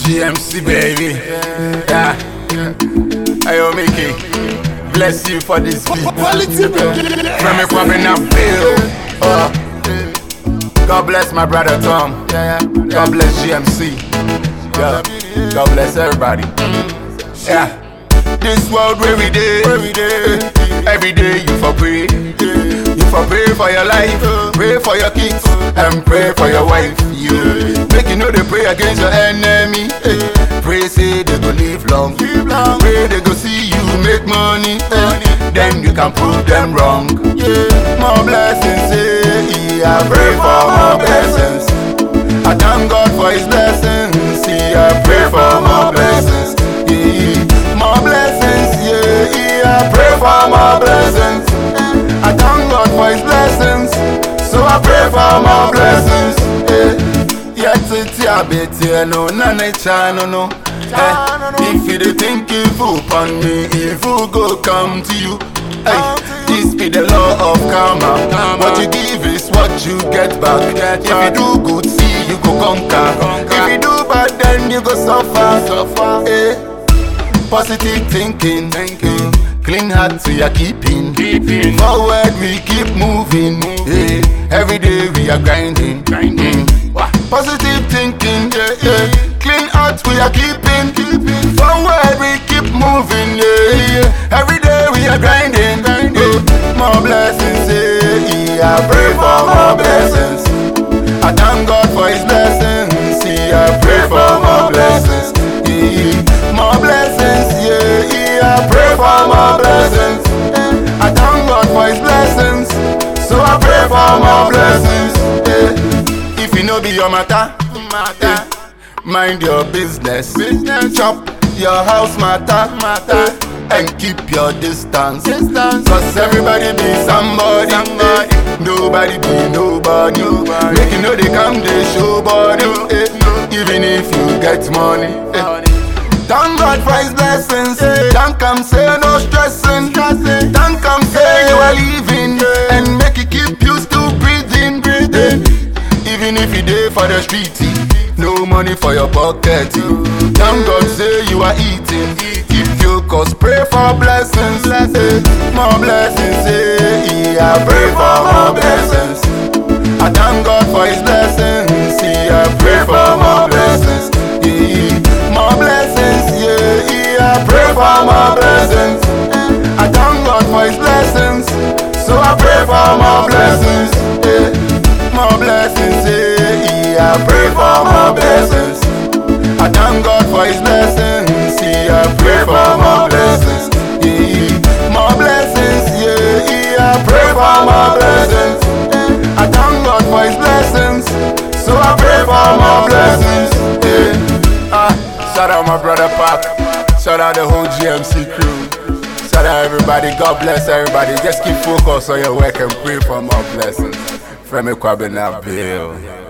GMC baby. Yeah. Ayo Mickey, bless you for this beat. Quality, From me coming up bill. God bless my brother Tom. God bless GMC. Yeah. God bless everybody. Yeah. This world where we day, every day you for pray. You for pray for your life, pray for your kids, and pray for your wife. You make you know they pray against your enemy. Pray say they go live long. Pray they go see you make money. Then you can prove them wrong. More blessings, I pray for more blessings. I thank God for His blessings. I pray for more blessings. More blessings, I pray for more blessings. I thank God for His blessings, so I pray for more blessings. Yet it's a bit here, no, none channel, no. If you do think evil upon me, evil go come to you. This be the law of karma. What you give is what you get back. If you do good, see you go conquer. If you do bad, then you go suffer. Positive thinking, clean heart we are keeping. Forward we keep moving. Every day we are grinding. Positive thinking, clean heart we are keeping. Forward we keep moving. Every day we are grinding. More blessings, I pray for more blessings. I thank God for His blessings. I pray for more blessings. More blessings, I pray for more blessings. I thank God for His blessings, so I pray for more blessings. If you know be your matter, mind your business. Chop your house matter, and keep your distance. Cause everybody be somebody, nobody be nobody. Make you know they come, they show body. Even if you get money. Thank God for His blessings. Thank Him, say no stressing. Thank Him, say you are living, and make it keep you still breathing. Even if you day for the street, no money for your pocket. Thank God, say you are eating. Keep focus, pray for blessings. More blessings, I pray for more blessings. I thank God for His blessings. I pray for more blessings. More blessings, I pray for more blessings. I thank God for His blessings, so I pray for more blessings. More blessings, I pray for more blessings. I thank God for His blessings. I pray for more blessings. More blessings, I pray for more blessings. I thank God for His blessings, so I pray for more blessings. Shout out my brother Pac. Shout out the whole GMC crew. Shout out everybody. God bless everybody. Just keep focused on your work and pray for more blessings. From me Kwabena Bill.